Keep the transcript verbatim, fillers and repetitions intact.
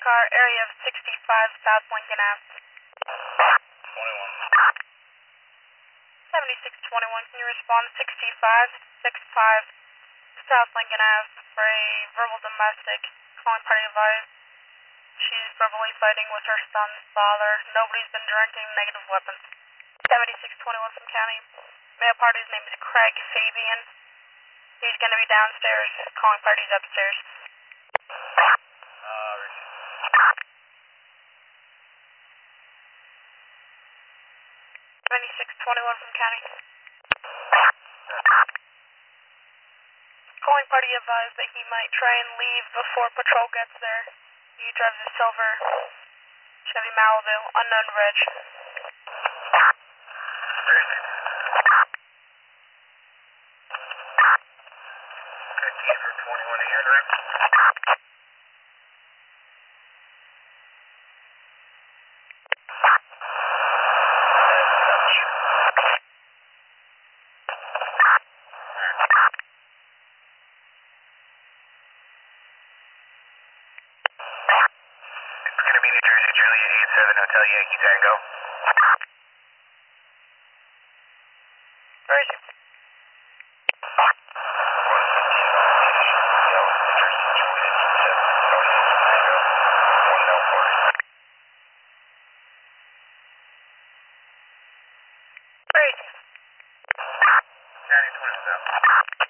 car, area of sixty-five South Lincoln Avenue. twenty-one. seventy-six twenty-one, can you respond sixty-five sixty-five South Lincoln Avenue for a verbal domestic? Calling party advised. She's verbally fighting with her son's father. Nobody's been drinking, negative weapons. seventy-six twenty-one from county. Male party's name is Craig Fabian. He's going to be downstairs. Calling party's upstairs. Uh, seventy-six twenty-one from county. Calling party advised that he might try and leave before patrol gets there. He drives a silver Chevy Malibu, unknown reg. fifteen for twenty-one a year, right? It's going to be New Jersey, Juliet eight seven Hotel Yankee Tango. Where is he? Where is he? County twenty-one thousand.